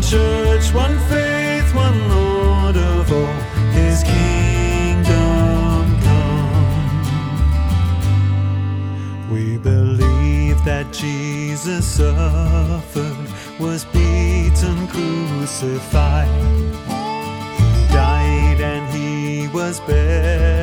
church, one faith, one Lord of all, his kingdom come. We believe that Jesus suffered, was beaten, crucified, died, and he was buried.